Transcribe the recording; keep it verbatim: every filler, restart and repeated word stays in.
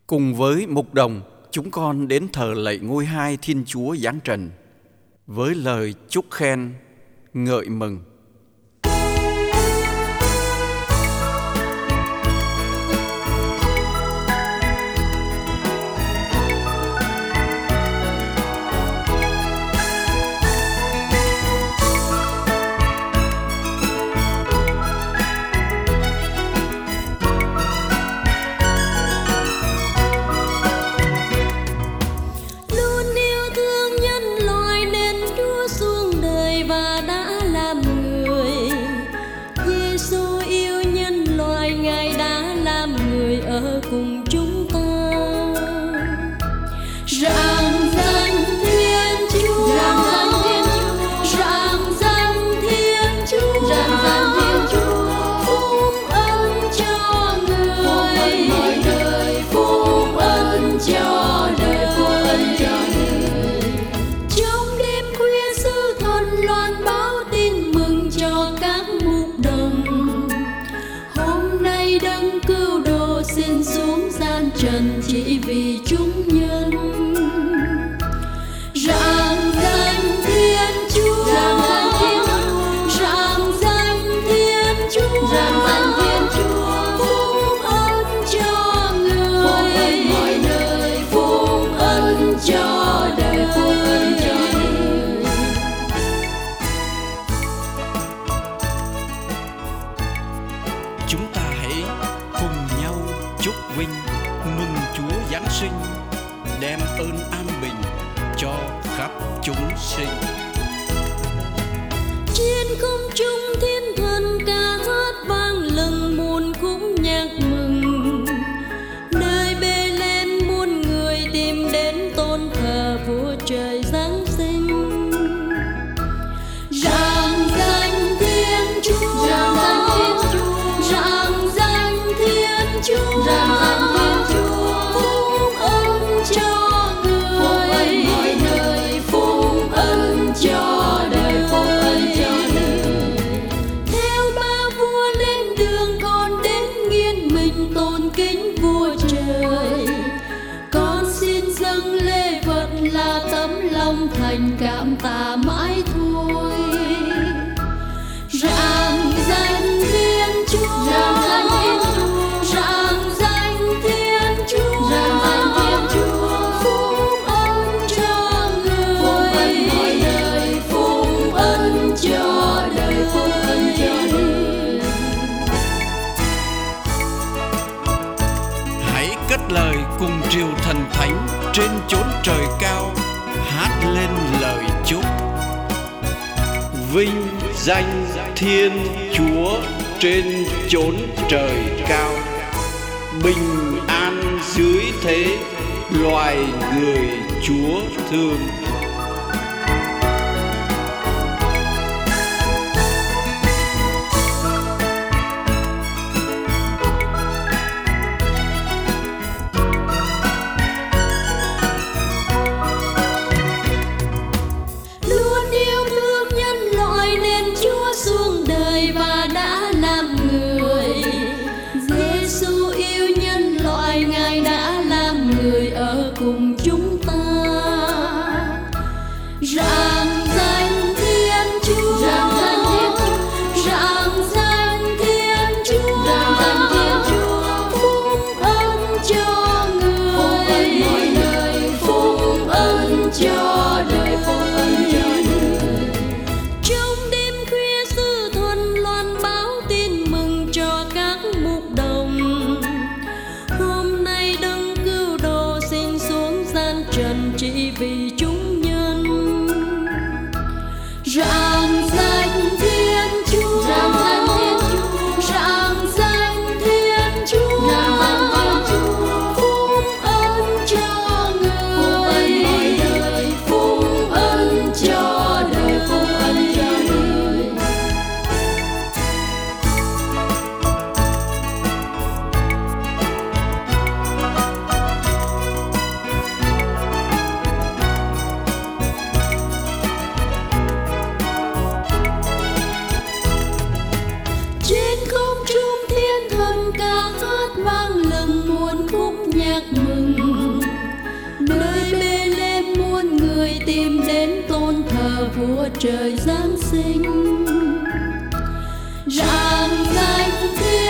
Cùng với mục đồng, chúng con đến thờ lạy ngôi hai Thiên Chúa giáng trần với lời chúc khen, ngợi mừng. Cùng chúng ta rạng danh Thiên Chúa, rạng danh Thiên Chúa, rạng danh Thiên Chúa, rạng danh Thiên Chúa, phúc ân cho người, mọi đời phúc ân cho đời, phúc ân cho người. Trong đêm khuya sư thần loan báo tin mừng cho các mục đồng. Hôm nay đấng cứu độ xin xuống gian trần chỉ vì chúng nhân. Rạng danh Thiên Chúa, rạng danh Thiên Chúa, rạng danh Thiên Chúa, rạng danh Thiên Chúa, phúc ân cho người, phúc ân mọi đời, phúc ân cho đời, phúc ân cho người. Chúng ta hãy cùng nhau chúc vinh mừng Chúa Giáng sinh, đem ơn an bình cho khắp chúng sinh. Trên không trung thiên thần ca hát vang lừng muôn khúc nhạc mừng. Nơi bê lên muôn người tìm đến tôn thờ vua trời Giáng sinh. Rạng danh Thiên Chúa, rạng danh Thiên Chúa, rạng danh Thiên Chúa, rạng danh Thiên Chúa, phúc ân cho người, mọi đời phúc ân cho đời, phúc ân cho đời. Theo ba vua lên đường con đến nghiêng mình tôn kính vua trời. Con xin dâng lễ vật là tấm lòng thành cảm tạ mãi thôi. Rạng danh Thiên Chúa, rạng danh Thiên Chúa, rạng danh Thiên Chúa, rạng danh Thiên Chúa, phúc ân cho người, mọi đời phúc ân cho đời, phúc ân cho đời. Hãy cất lời cùng triều thần thánh trên chốn trời cao hát lên lời chúc. Vinh danh Thiên Chúa trên chốn trời cao, bình an dưới thế loài người Chúa thương. Luôn yêu thương nhân loại nên Chúa xuống đời và đã làm người. Giê-xu yêu nhân loại, Ngài đã làm người ở cùng chúng ta. nhờ vua trời giáng sinh. Rạng danh Thiên